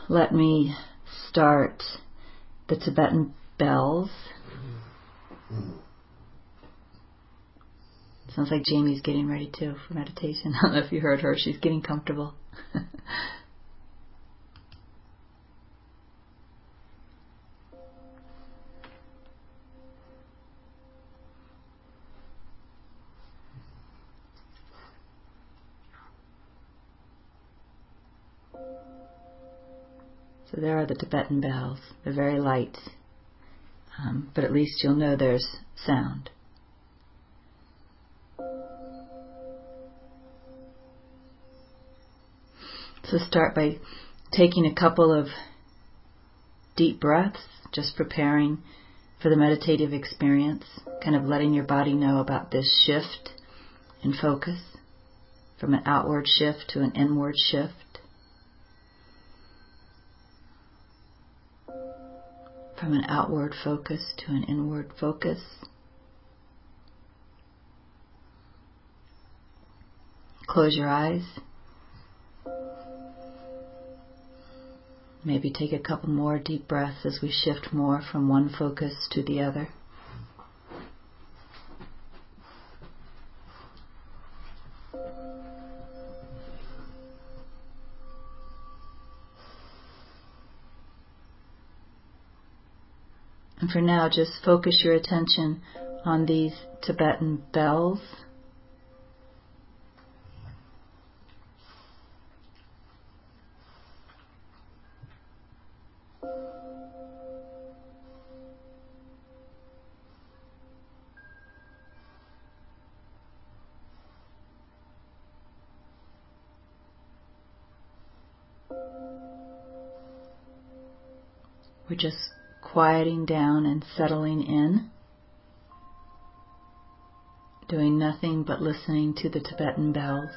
let me start the Tibetan bells. Sounds like Jamie's getting ready too for meditation. I don't know if you heard her. She's getting comfortable. So there are the Tibetan bells. They're very light, but at least you'll know there's sound. So start by taking a couple of deep breaths, just preparing for the meditative experience, kind of letting your body know about this shift in focus, from an outward shift to an inward shift. From an outward focus to an inward focus. Close your eyes. Maybe take a couple more deep breaths as we shift more from one focus to the other. And for now, just focus your attention on these Tibetan bells. We're just quieting down and settling in, doing nothing but listening to the Tibetan bells.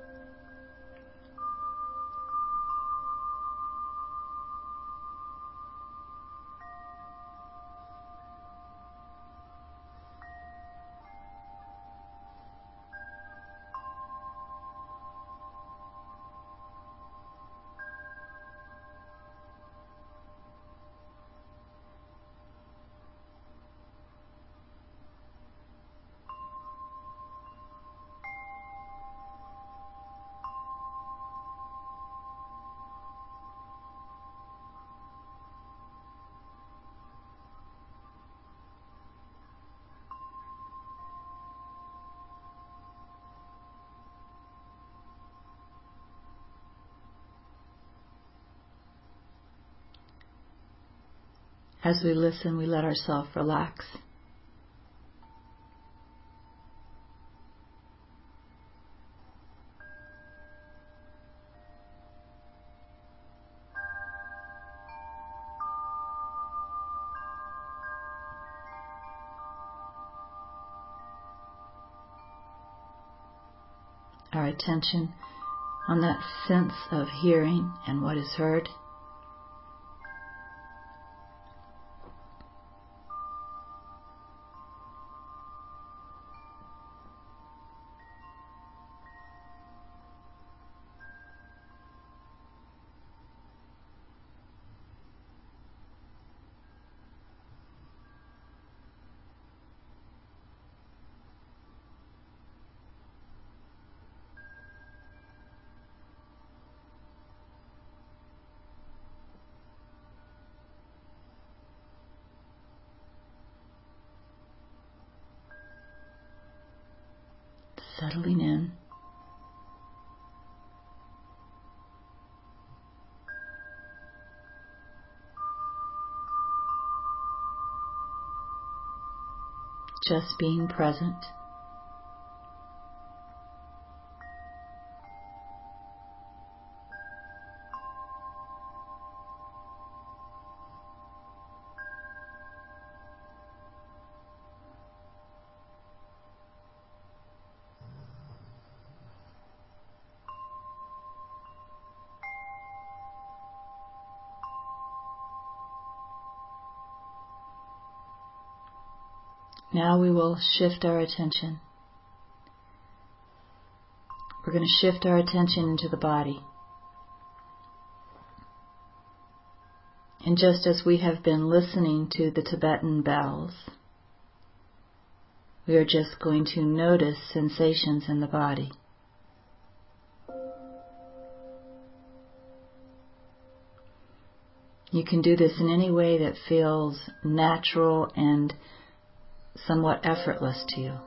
As we listen, we let ourselves relax. Our attention on that sense of hearing and what is heard. Settling in. Just being present. Now we will shift our attention. We're going to shift our attention into the body. And just as we have been listening to the Tibetan bells, we are just going to notice sensations in the body. You can do this in any way that feels natural and somewhat effortless to you.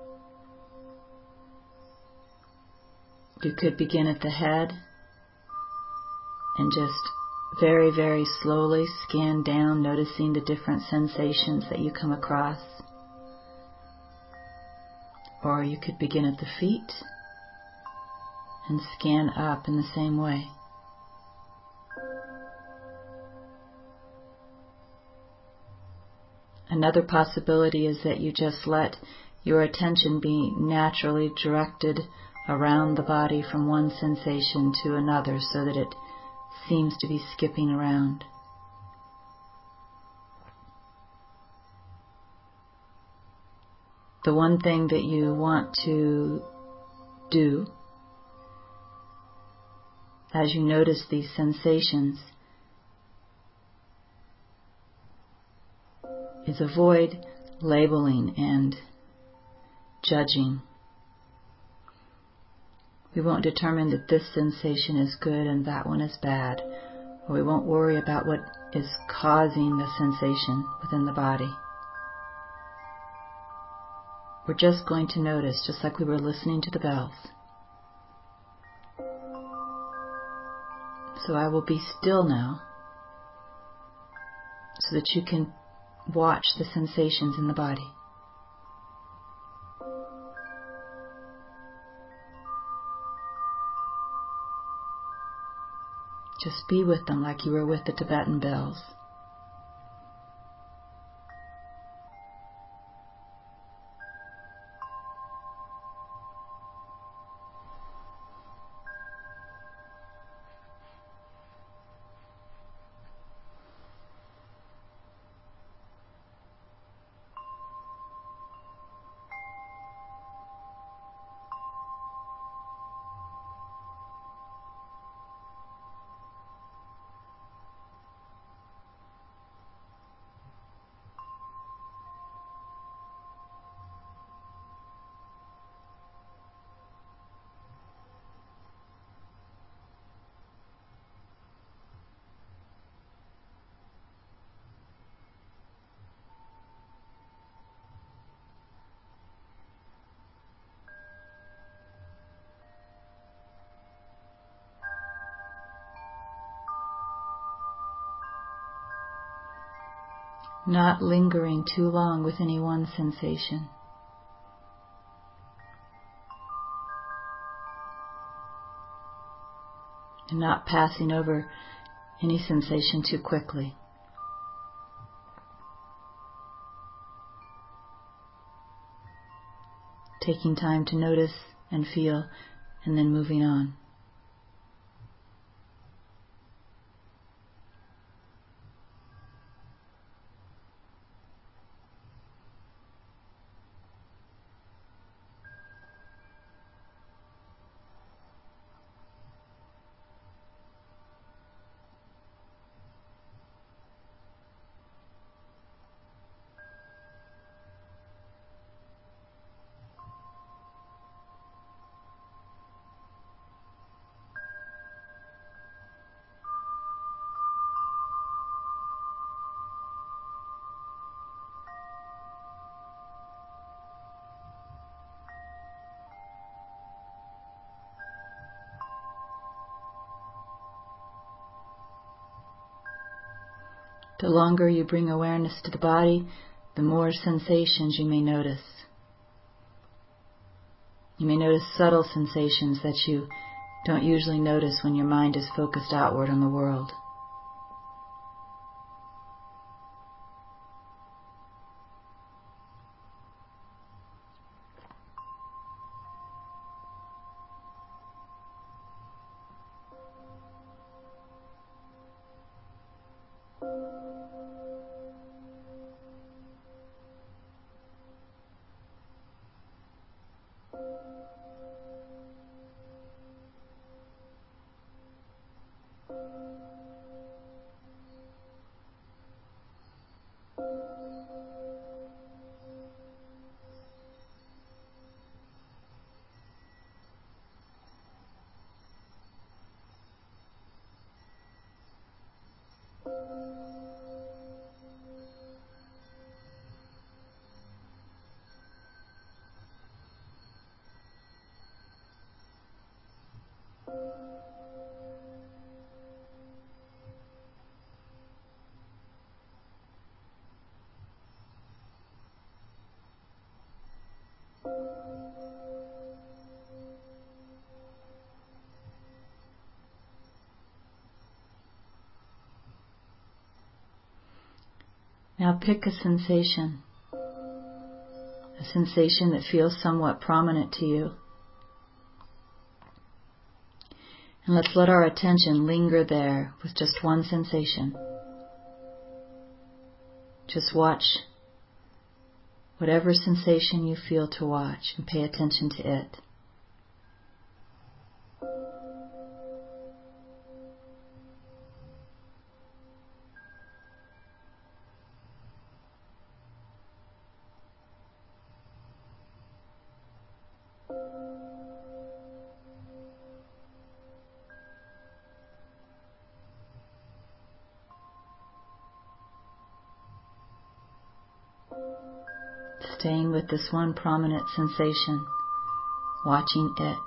You could begin at the head and just very, very slowly scan down, noticing the different sensations that you come across. Or you could begin at the feet and scan up in the same way. Another possibility is that you just let your attention be naturally directed around the body from one sensation to another so that it seems to be skipping around. The one thing that you want to do as you notice these sensations is avoid labeling and judging. We won't determine that this sensation is good and that one is bad, or we won't worry about what is causing the sensation within the body. We're just going to notice, just like we were listening to the bells. So I will be still now, so that you can watch the sensations in the body. Just be with them like you were with the Tibetan bells. Not lingering too long with any one sensation. And not passing over any sensation too quickly. Taking time to notice and feel, and then moving on. The longer you bring awareness to the body, the more sensations you may notice. You may notice subtle sensations that you don't usually notice when your mind is focused outward on the world. Now pick a sensation that feels somewhat prominent to you. And let's let our attention linger there with just one sensation. Just watch whatever sensation you feel to watch and pay attention to it. Staying with this one prominent sensation, watching it.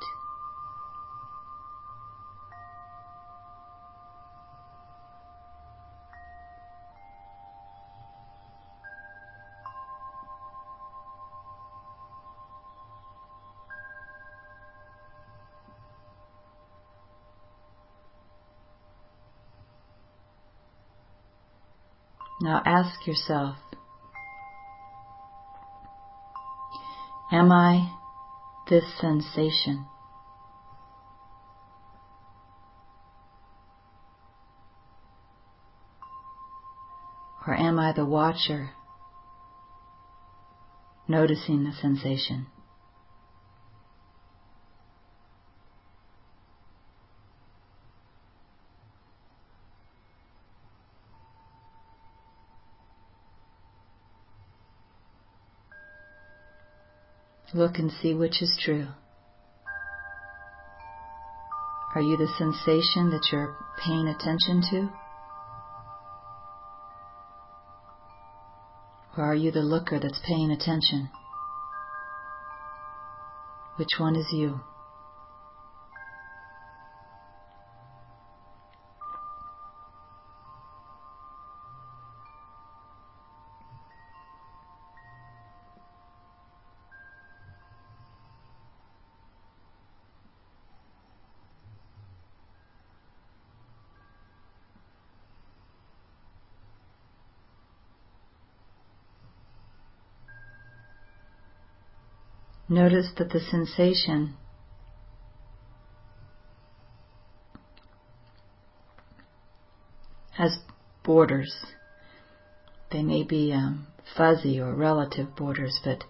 Now ask yourself, am I this sensation? Or am I the watcher, noticing the sensation? Look and see which is true. Are you the sensation that you're paying attention to? Or are you the looker that's paying attention? Which one is you? Notice that the sensation has borders. They may be fuzzy or relative borders, but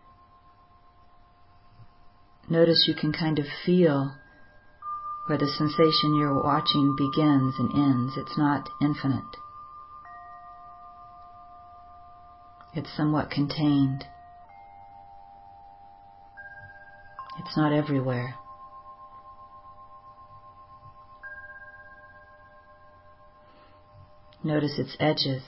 notice you can kind of feel where the sensation you're watching begins and ends. It's not infinite. It's somewhat contained. It's not everywhere. Notice its edges.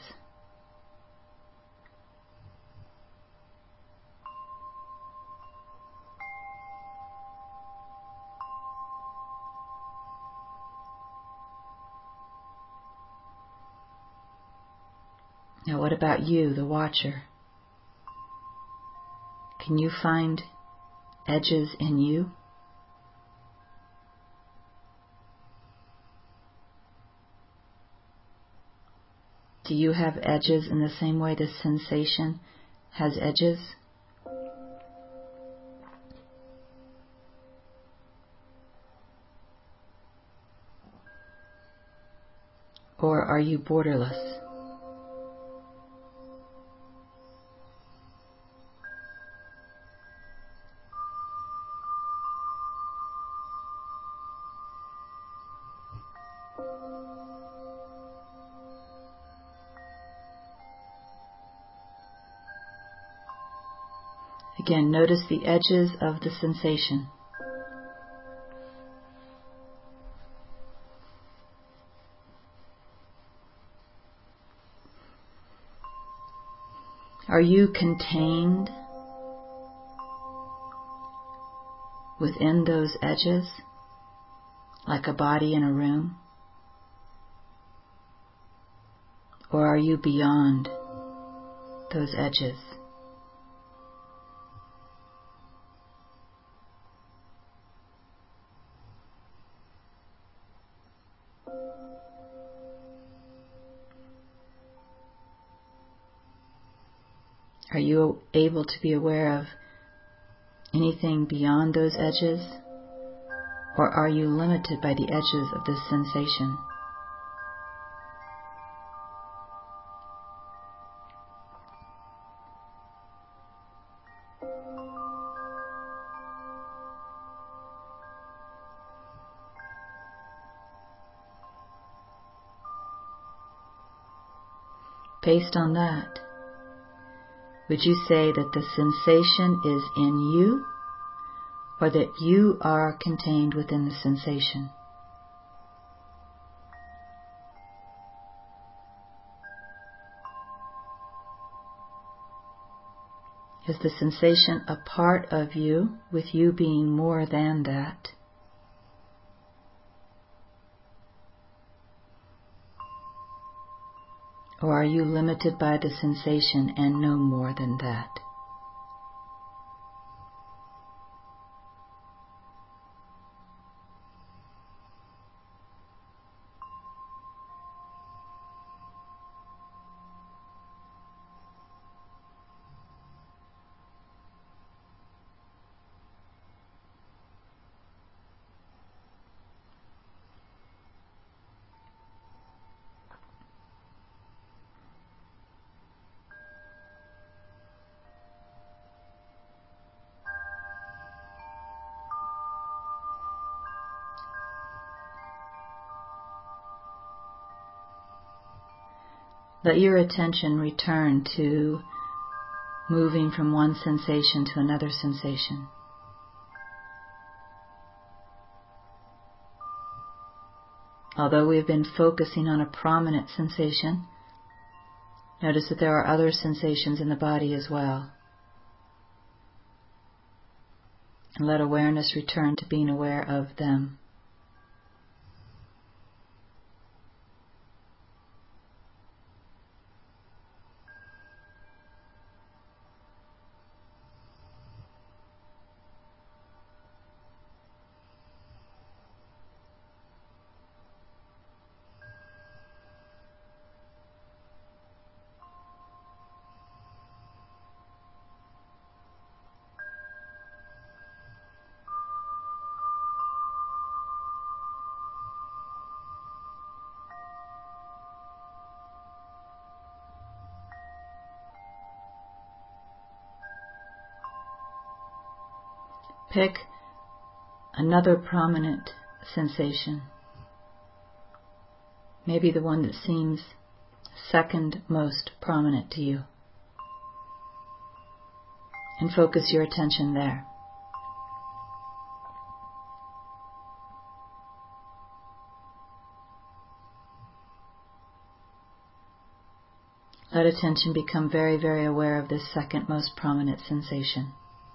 Now what about you, the watcher? Can you find edges in you? Do you have edges in the same way this sensation has edges? Or are you borderless? Again, notice the edges of the sensation. Are you contained within those edges, like a body in a room? Or are you beyond those edges? Are you able to be aware of anything beyond those edges? Or are you limited by the edges of this sensation? Based on that, would you say that the sensation is in you, or that you are contained within the sensation? Is the sensation a part of you, with you being more than that? Or are you limited by the sensation and no more than that? Let your attention return to moving from one sensation to another sensation. Although we have been focusing on a prominent sensation, notice that there are other sensations in the body as well. And let awareness return to being aware of them. Pick another prominent sensation, maybe the one that seems second most prominent to you, and focus your attention there. Let attention become very, very aware of this second most prominent sensation.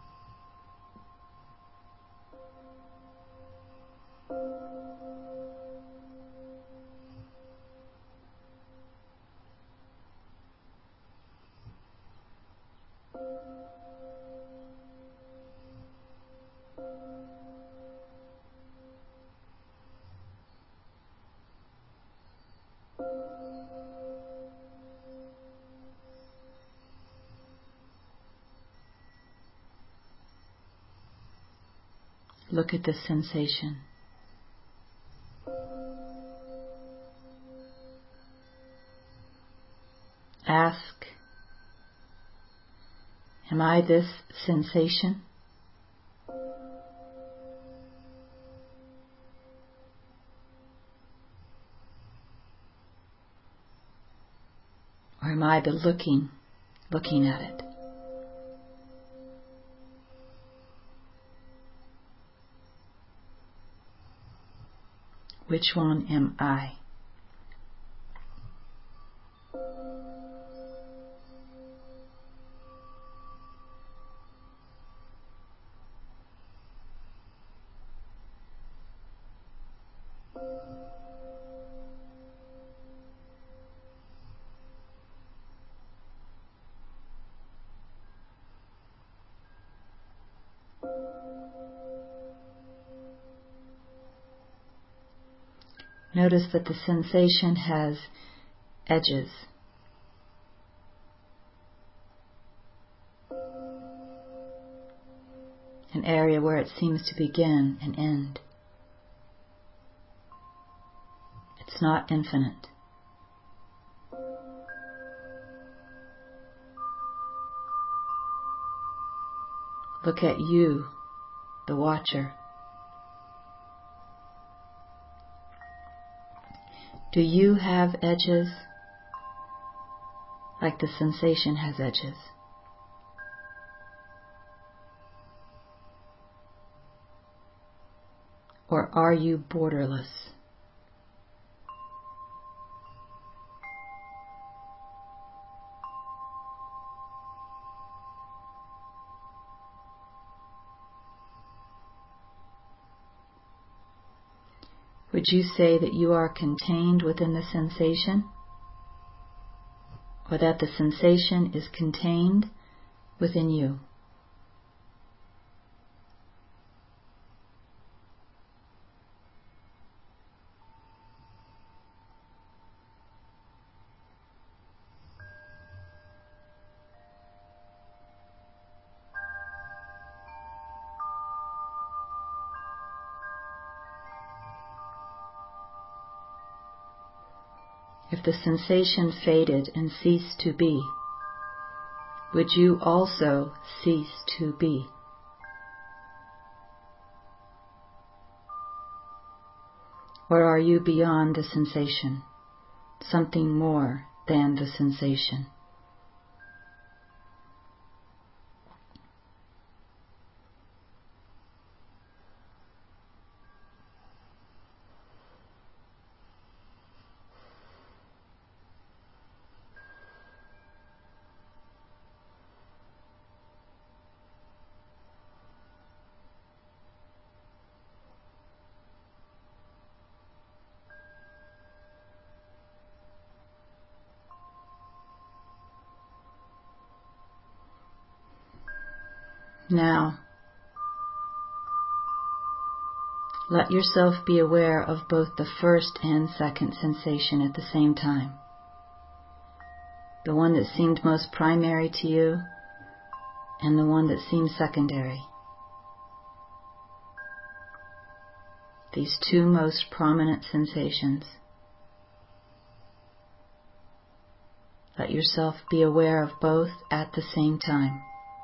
Look at the sensation. Ask, am I this sensation? Or am I the looking at it? Which one am I? Notice that the sensation has edges. an area where it seems to begin and end. It's not infinite. Look at you, the watcher. Do you have edges like the sensation has edges? Or are you borderless? Would you say that you are contained within the sensation, or that the sensation is contained within you? If the sensation faded and ceased to be, would you also cease to be? Or are you beyond the sensation, something more than the sensation? Now, let yourself be aware of both the first and second sensation at the same time. The one that seemed most primary to you and the one that seemed secondary. These two most prominent sensations. Let yourself be aware of both at the same time.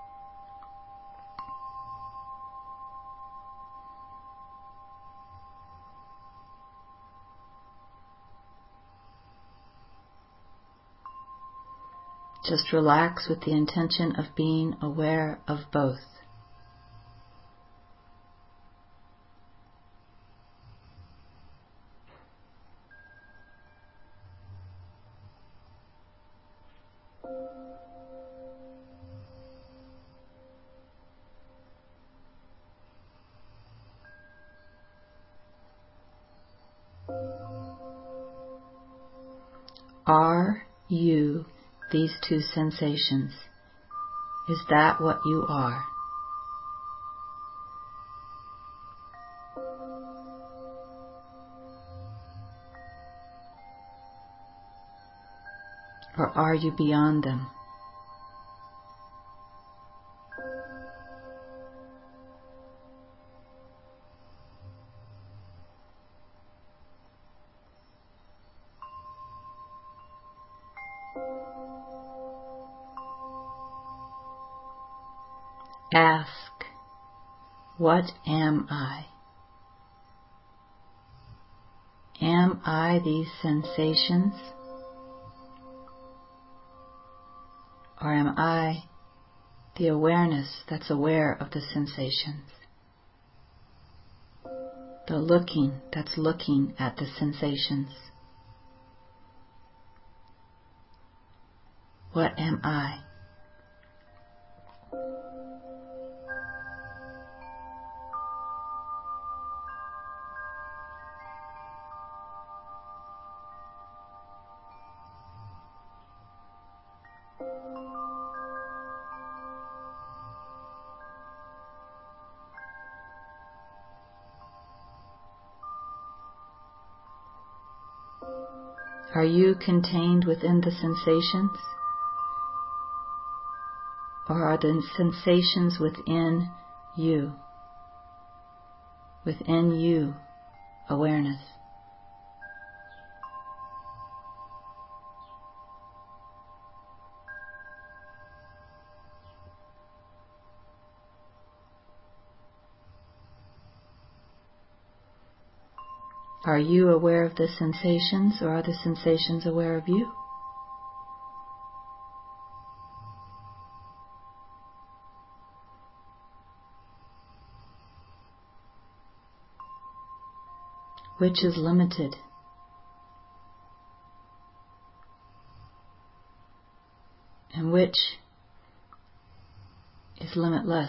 Just relax with the intention of being aware of both. Are you these two sensations? Is that what you are? Or are you beyond them? Ask, what am I? Am I these sensations? Or am I the awareness that's aware of the sensations? The looking that's looking at the sensations? What am I? Are you contained within the sensations? Or are the sensations within you, within you, awareness. Are you aware of the sensations, or are the sensations aware of you? Which is limited? And which is limitless,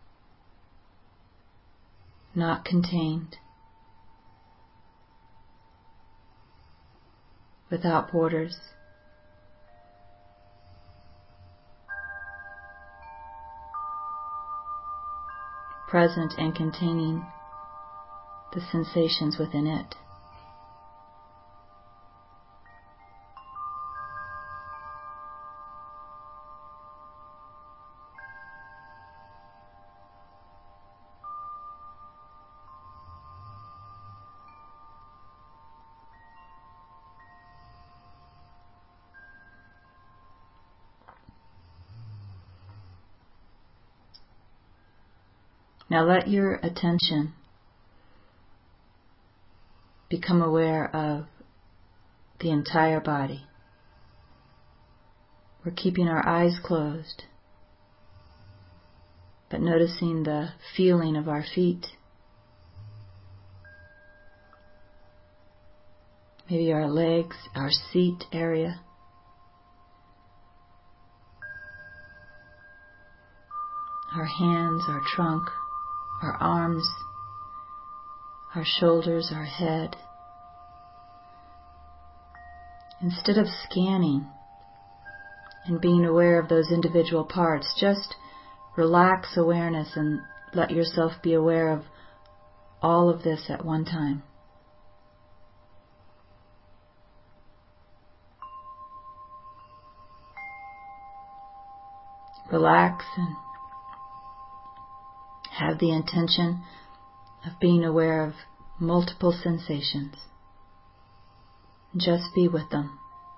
not contained, without borders, present and containing the sensations within it. Now let your attention become aware of the entire body. We're keeping our eyes closed, but noticing the feeling of our feet, maybe our legs, our seat area, our hands, our trunk, our arms, our shoulders, our head. Instead of scanning and being aware of those individual parts, just relax awareness and let yourself be aware of all of this at one time. Relax and have the intention of being aware of multiple sensations. Just be with them.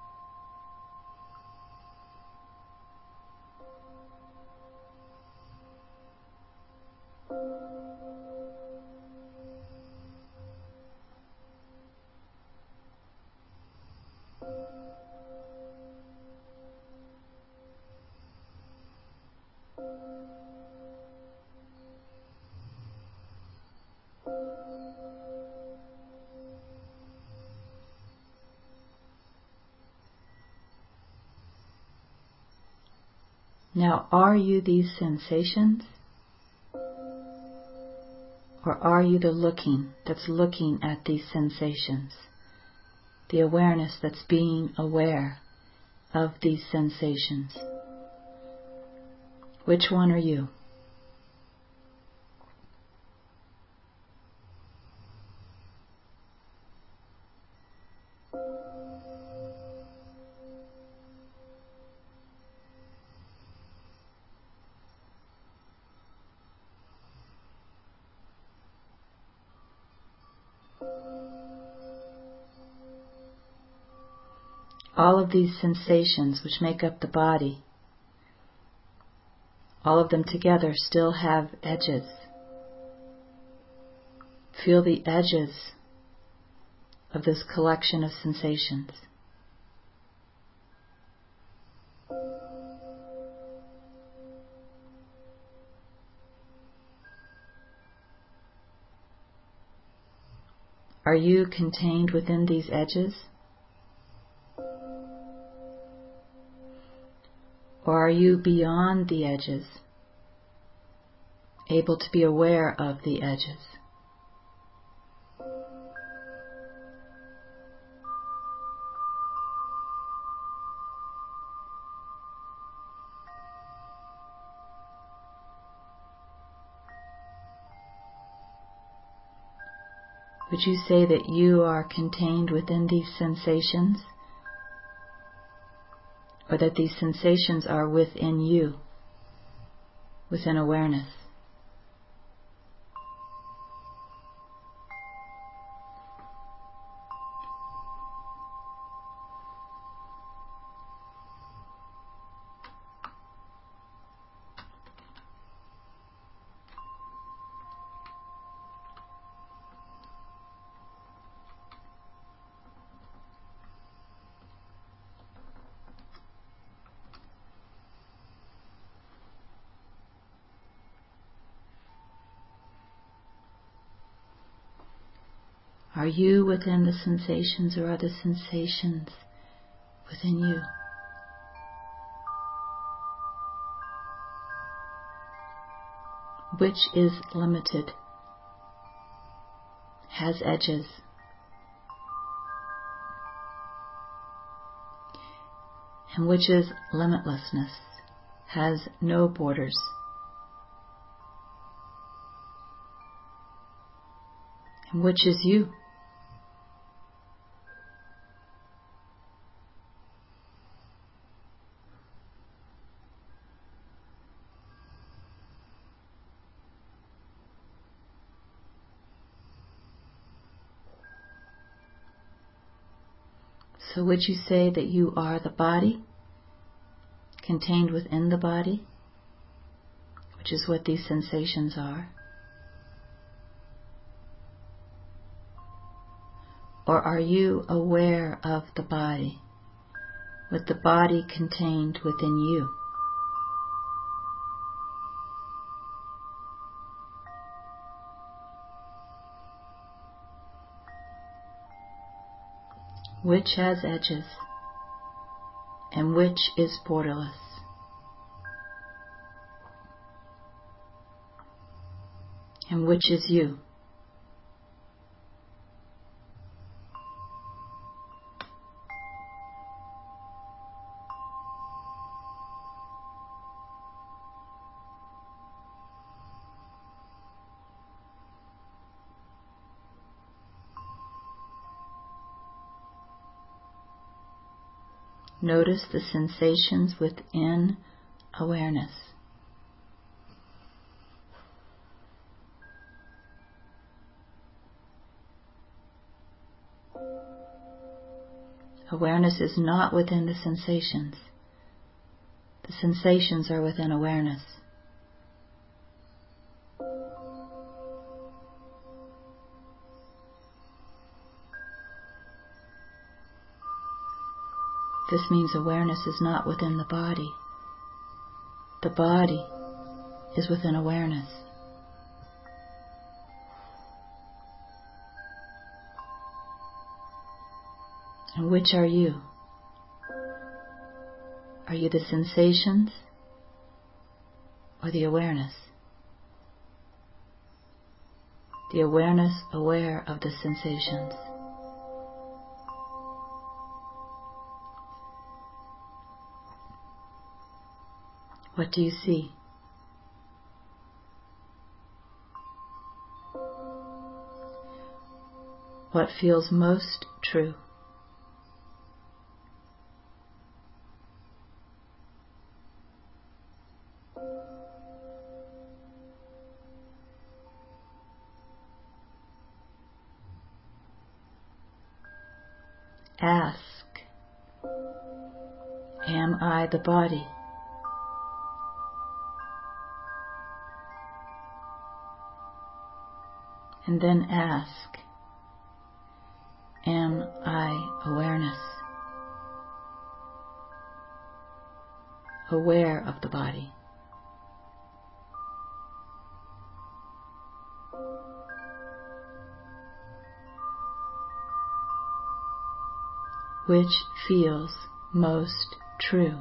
Now, are you these sensations? Or are you the looking that's looking at these sensations? The awareness that's being aware of these sensations? Which one are you? All of these sensations which make up the body, all of them together still have edges. Feel the edges of this collection of sensations. Are you contained within these edges? Or are you beyond the edges, able to be aware of the edges? Would you say that you are contained within these sensations? Or that these sensations are within you, within awareness? Are you within the sensations, or are the sensations within you? Which is limited, has edges, and which is limitlessness, has no borders? And which is you? So would you say that you are the body, contained within the body, which is what these sensations are? Or are you aware of the body, with the body contained within you? Which has edges, and which is borderless? And which is you? Notice the sensations within awareness. Awareness is not within the sensations. The sensations are within awareness. This means awareness is not within the body. The body is within awareness. And which are you? Are you the sensations or the awareness? The awareness aware of the sensations. What do you see? What feels most true? Ask, am I the body? And then ask, am I awareness? Aware of the body. Which feels most true?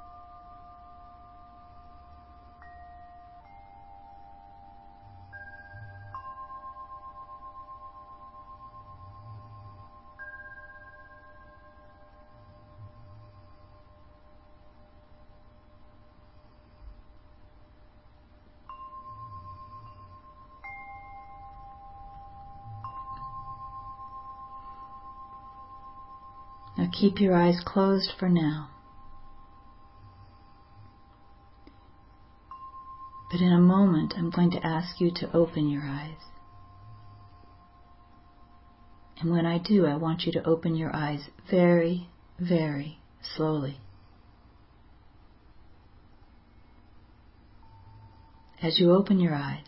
Now keep your eyes closed for now. But in a moment, I'm going to ask you to open your eyes. And when I do, I want you to open your eyes very, very slowly. As you open your eyes,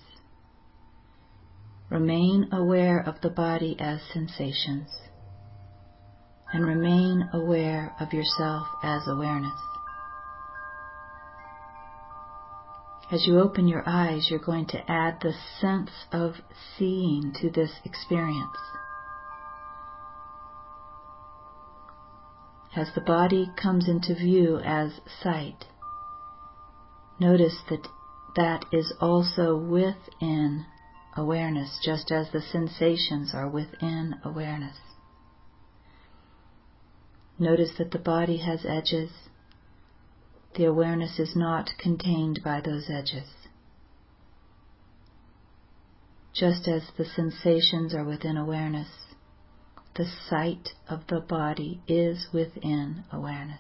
remain aware of the body as sensations, and remain aware of yourself as awareness. As you open your eyes, you're going to add the sense of seeing to this experience. As the body comes into view as sight, notice that that is also within awareness, just as the sensations are within awareness. Notice that the body has edges. The awareness is not contained by those edges. Just as the sensations are within awareness, the sight of the body is within awareness.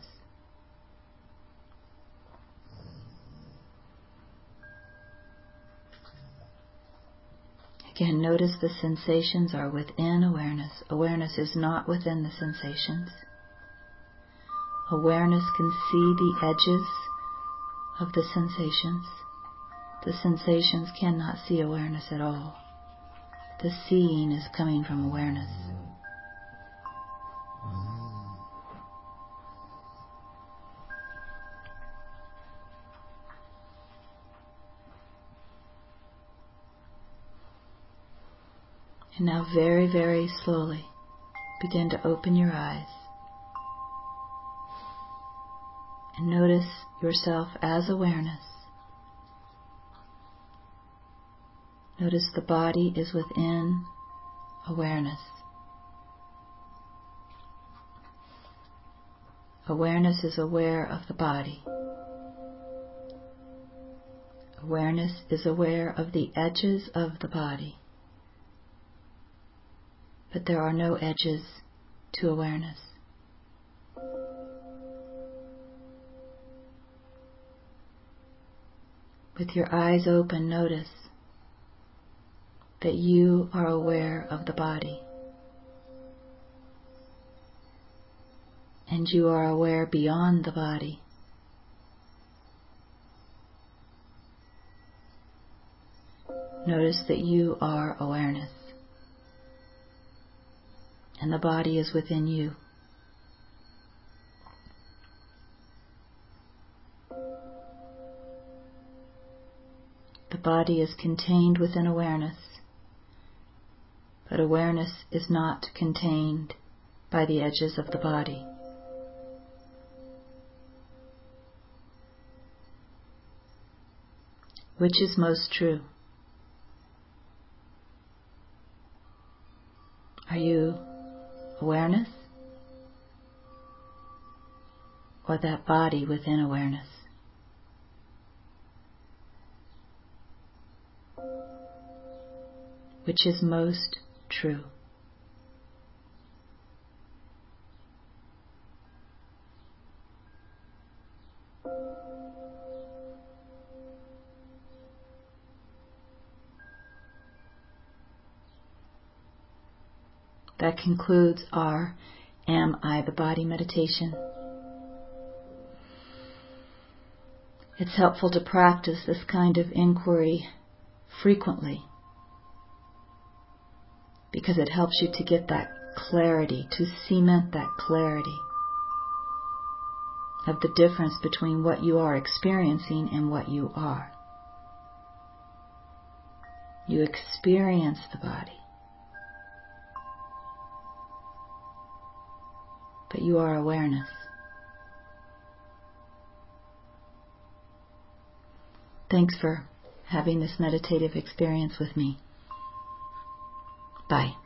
Again, notice the sensations are within awareness. Awareness is not within the sensations. Awareness can see the edges of the sensations. The sensations cannot see awareness at all. The seeing is coming from awareness. And now very, very slowly begin to open your eyes and notice yourself as awareness. Notice the body is within awareness. Awareness is aware of the body. Awareness is aware of the edges of the body. But there are no edges to awareness. With your eyes open, notice that you are aware of the body. And you are aware beyond the body. Notice that you are awareness. And the body is within you. The body is contained within awareness, but awareness is not contained by the edges of the body. Which is most true? Are you awareness, or that body within awareness? Which is most true? That concludes our Am I the Body meditation. It's helpful to practice this kind of inquiry frequently because it helps you to get that clarity, to cement that clarity of the difference between what you are experiencing and what you are. You experience the body, but you are awareness. Thanks for having this meditative experience with me. Bye.